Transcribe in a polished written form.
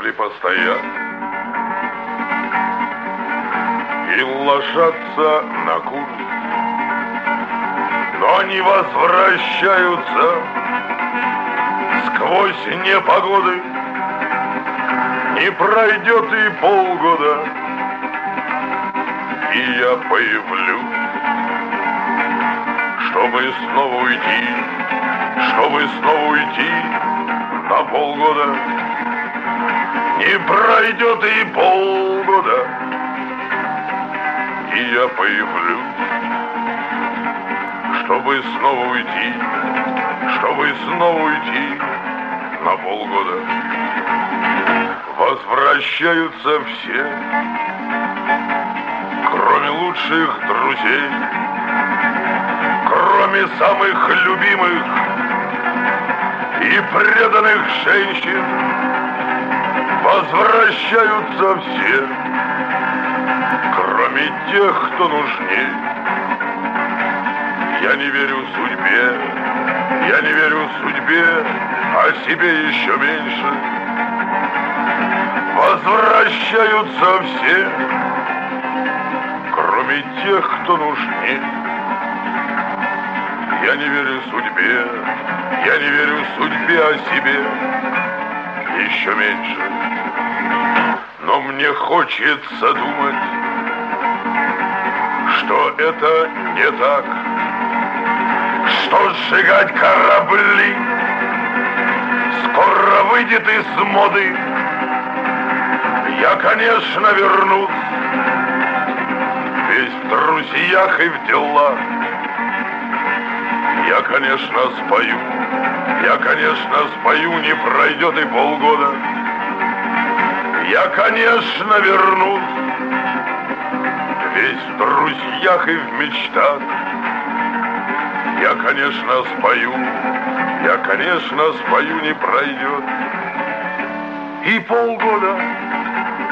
и постоят, и ложатся на курс, но они возвращаются сквозь непогоды. Не пройдет и полгода, и я появлюсь, чтобы снова уйти на полгода. Не пройдет и полгода, и я появлюсь, чтобы снова уйти на полгода. Возвращаются все, кроме лучших друзей, кроме самых любимых и преданных женщин. Возвращаются все, кроме тех, кто нужней. Я не верю судьбе, а себе еще меньше. Возвращаются все, кроме тех, кто нужней. Я не верю судьбе, а себе еще меньше. Но мне хочется думать, что это не так, что сжигать корабли скоро выйдет из моды. Я, конечно, вернусь, весь в друзьях и в делах. Я, конечно, спою, не пройдет и полгода. Я, конечно, вернусь, весь в друзьях и в мечтах. Я, конечно, спою, не пройдет и полгода.